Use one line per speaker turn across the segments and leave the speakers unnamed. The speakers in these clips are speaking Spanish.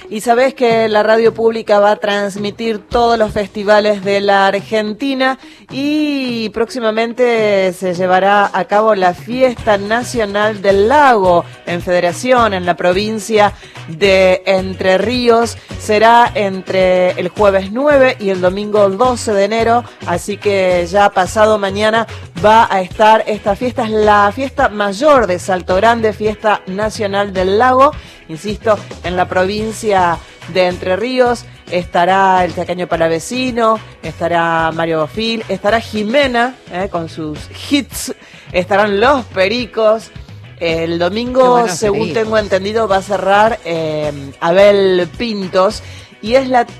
Y sabés que la radio pública va a transmitir todos los festivales de la Argentina y próximamente se llevará a cabo la Fiesta Nacional del Lago en Federación, en la provincia de Entre Ríos. Será entre el jueves 9 y el domingo 12 de enero, así que ya pasado mañana va a estar esta fiesta. Es la fiesta mayor de Salto Grande, Fiesta Nacional del Lago, insisto, en la provincia de Entre Ríos. Estará el Chaqueño Palavecino, estará Mario Bofil, estará Jimena con sus hits, estarán Los Pericos. El domingo, según tengo entendido, va a cerrar Abel Pintos y es la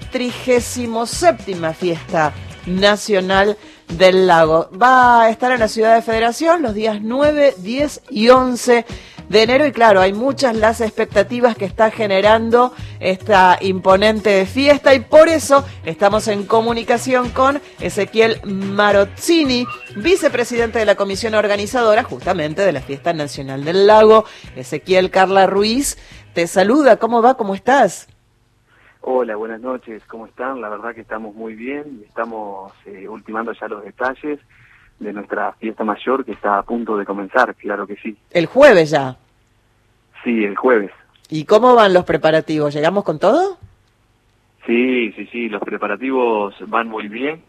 37ª Fiesta Nacional del Lago. Va a estar en la ciudad de Federación los días 9, 10 y 11 de enero y claro, hay muchas las expectativas que está generando esta imponente fiesta y por eso estamos en comunicación con Ezequiel Marozzini, vicepresidente de la comisión organizadora justamente de la Fiesta Nacional del Lago. Ezequiel, Carla Ruiz te saluda, ¿cómo va? ¿Cómo estás?
Hola, buenas noches, ¿cómo están? La verdad que estamos muy bien y estamos ultimando ya los detalles de nuestra fiesta mayor que está a punto de comenzar, claro que sí.
¿El jueves ya?
Sí, el jueves.
¿Y cómo van los preparativos? ¿Llegamos con todo?
Sí, los preparativos van muy bien.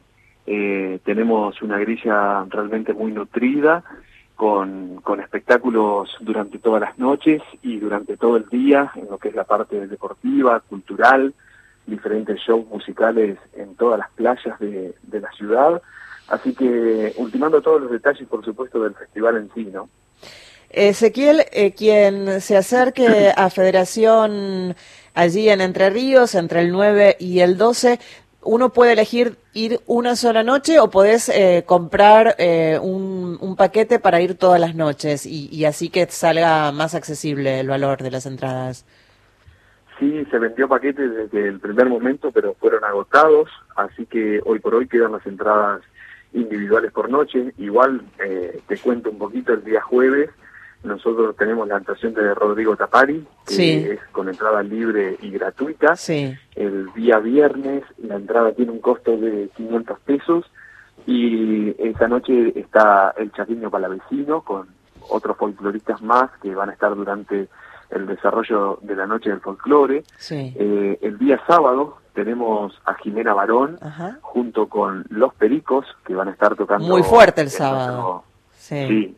Tenemos una grilla realmente muy nutrida, con espectáculos durante todas las noches y durante todo el día, en lo que es la parte deportiva, cultural, diferentes shows musicales en todas las playas de la ciudad. Así que ultimando todos los detalles, por supuesto, del festival en sí, ¿no?
Ezequiel, quien se acerque a Federación allí en Entre Ríos, entre el 9 y el 12, ¿uno puede elegir ir una sola noche o podés comprar un paquete para ir todas las noches y así que salga más accesible el valor de las entradas?
Sí, se vendió paquete desde el primer momento, pero fueron agotados, así que hoy por hoy quedan las entradas individuales por noche. Igual te cuento un poquito, el día jueves nosotros tenemos la actuación de Rodrigo Tapari, que es con entrada libre y gratuita.
Sí.
El día viernes la entrada tiene un costo de 500 pesos y esa noche está el Chaqueño Palavecino con otros folcloristas más que van a estar durante el desarrollo de la noche del folclore.
Sí.
El día sábado tenemos a Jimena Barón junto con Los Pericos, que van a estar tocando...
Muy fuerte el sábado.
Sí.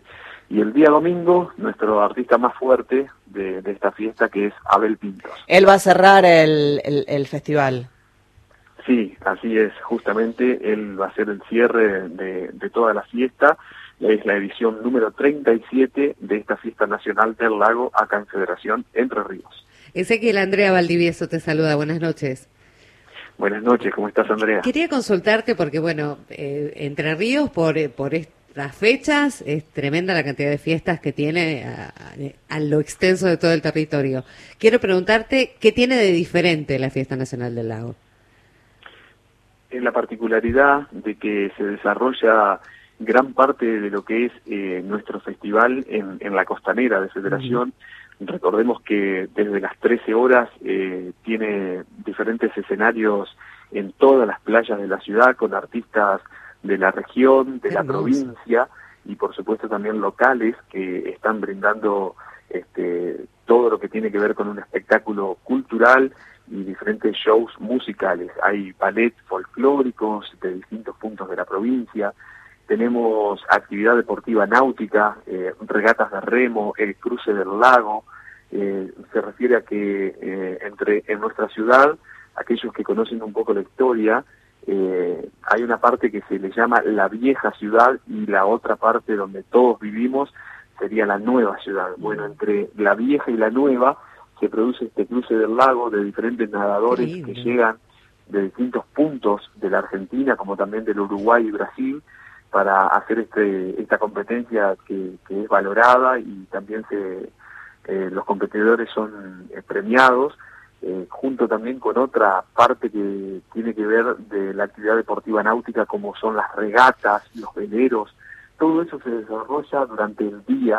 Y el día domingo, nuestro artista más fuerte de esta fiesta, que es Abel Pintos.
Él va a cerrar el festival.
Sí, así es, justamente, él va a ser el cierre de toda la fiesta. Es la edición número 37 de esta Fiesta Nacional del Lago, acá en Federación Entre Ríos.
Ezequiel, Andrea Valdivieso te saluda, buenas noches.
Buenas noches, ¿cómo estás, Andrea?
Quería consultarte porque, bueno, Entre Ríos, por estas fechas, es tremenda la cantidad de fiestas que tiene a lo extenso de todo el territorio. Quiero preguntarte, ¿qué tiene de diferente la Fiesta Nacional del Lago?
Es la particularidad de que se desarrolla gran parte de lo que es nuestro festival en la costanera de Federación. Recordemos que desde las 13 horas tiene diferentes escenarios en todas las playas de la ciudad con artistas de la región, de la provincia y por supuesto también locales que están brindando todo lo que tiene que ver con un espectáculo cultural y diferentes shows musicales. Hay ballet folclóricos de distintos puntos de la provincia. Tenemos actividad deportiva náutica, regatas de remo, el cruce del lago. Se refiere a que en nuestra ciudad, aquellos que conocen un poco la historia, hay una parte que se le llama la vieja ciudad y la otra parte donde todos vivimos sería la nueva ciudad. Bueno, entre la vieja y la nueva se produce este cruce del lago de diferentes nadadores que llegan de distintos puntos de la Argentina, como también del Uruguay y Brasil, para hacer esta competencia que es valorada y también los competidores son premiados, junto también con otra parte que tiene que ver de la actividad deportiva náutica, como son las regatas, los veleros. Todo eso se desarrolla durante el día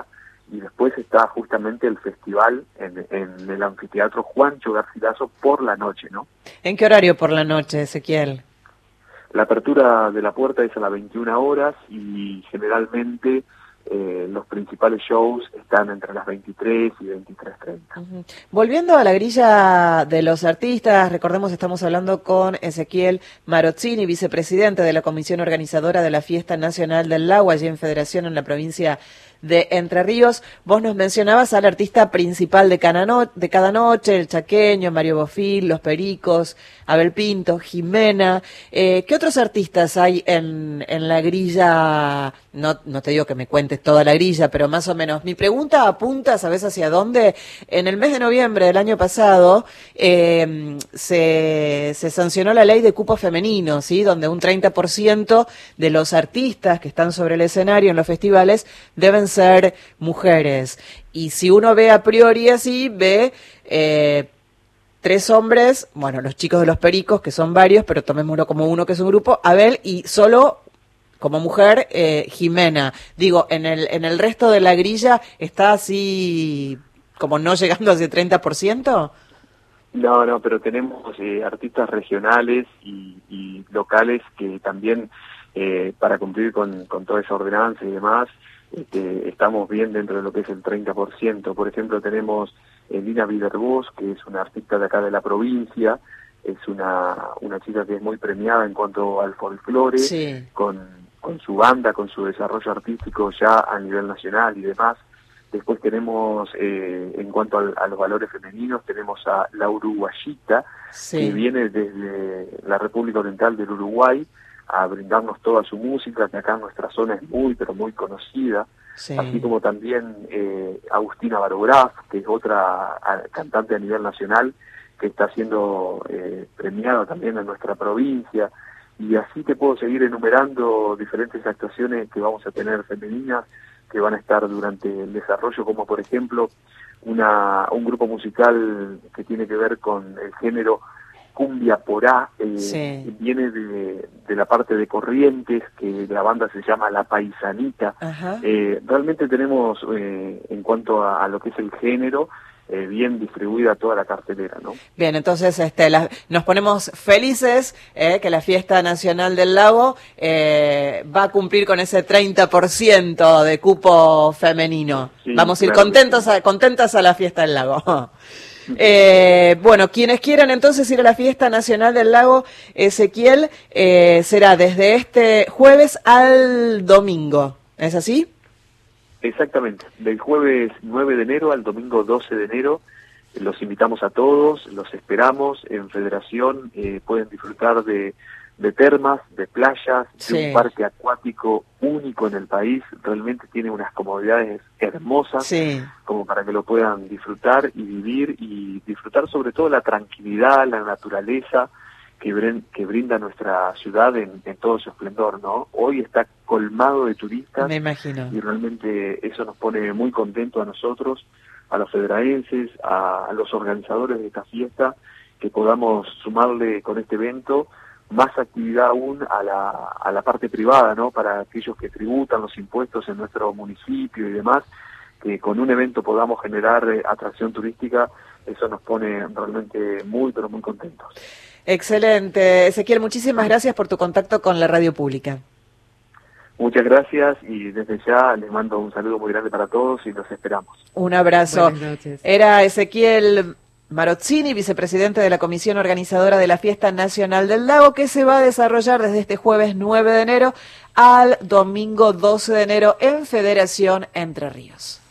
y después está justamente el festival en el anfiteatro Juancho Garcilaso por la noche, ¿no?
¿En qué horario por la noche, Ezequiel?
La apertura de la puerta es a las 21 horas y generalmente los principales shows están entre las 23 y 23:30.
Uh-huh. Volviendo a la grilla de los artistas, recordemos, estamos hablando con Ezequiel Marozzini, vicepresidente de la comisión organizadora de la Fiesta Nacional del Lago, allí en Federación, en la provincia de Entre Ríos. Vos nos mencionabas al artista principal de cada noche, el chaqueño, Mario Bofil, Los Pericos, Abel Pinto, Jimena. ¿Qué otros artistas hay en la grilla? No te digo que me cuentes toda la grilla, pero más o menos. Mi pregunta apunta, ¿sabes hacia dónde? En el mes de noviembre del año pasado se sancionó la ley de cupo femenino, ¿sí? Donde un 30% de los artistas que están sobre el escenario en los festivales deben ser mujeres. Y si uno ve a priori así, ve 3 hombres, bueno, los chicos de Los Pericos, que son varios, pero tomémoslo como uno que es un grupo, Abel, y solo como mujer Jimena. Digo, en el resto de la grilla está así como no llegando a ese 30%.
No, pero tenemos artistas regionales y locales que también, para cumplir con toda esa ordenanza y demás, estamos bien dentro de lo que es el 30%. Por ejemplo, tenemos Lina Vidervos, que es una artista de acá de la provincia, es una chica que es muy premiada en cuanto al folclore,
sí,
con su banda, con su desarrollo artístico ya a nivel nacional y demás. Después tenemos, en cuanto a los valores femeninos, tenemos a la uruguayita,
sí,
que viene desde la República Oriental del Uruguay a brindarnos toda su música, que acá en nuestra zona es muy, pero muy conocida,
sí.
Así como también Agustina Barograf, que es otra cantante a nivel nacional, que está siendo premiada también en nuestra provincia, y así te puedo seguir enumerando diferentes actuaciones que vamos a tener femeninas, que van a estar durante el desarrollo, como por ejemplo un grupo musical que tiene que ver con el género cumbia porá,
sí,
viene de la parte de Corrientes, que la banda se llama La Paisanita. Realmente tenemos, en cuanto a lo que es el género, bien distribuida toda la cartelera, ¿no?
Bien, entonces nos ponemos felices que la Fiesta Nacional del Lago va a cumplir con ese 30% de cupo femenino. Sí, vamos a ir claro, contentas a la Fiesta del Lago. Bueno, quienes quieran entonces ir a la Fiesta Nacional del Lago, Ezequiel, será desde este jueves al domingo, ¿es así?
Exactamente, del jueves 9 de enero al domingo 12 de enero, los invitamos a todos, los esperamos en Federación, pueden disfrutar de termas, de playas, sí, de un parque acuático único en el país, realmente tiene unas comodidades hermosas, sí, como para que lo puedan disfrutar y vivir, y disfrutar sobre todo la tranquilidad, la naturaleza que brinda nuestra ciudad en todo su esplendor, ¿no? Hoy está colmado de turistas.
Me imagino.
Y realmente eso nos pone muy contentos a nosotros, a los federaenses, a los organizadores de esta fiesta, que podamos sumarle con este evento más actividad aún a la parte privada, ¿no? Para aquellos que tributan los impuestos en nuestro municipio y demás, que con un evento podamos generar atracción turística, eso nos pone realmente muy, pero muy contentos.
Excelente. Ezequiel, muchísimas gracias por tu contacto con la radio pública.
Muchas gracias y desde ya les mando un saludo muy grande para todos y los esperamos.
Un abrazo.
Buenas noches.
Era Ezequiel Marozzini, vicepresidente de la comisión organizadora de la Fiesta Nacional del Lago, que se va a desarrollar desde este jueves 9 de enero al domingo 12 de enero en Federación Entre Ríos.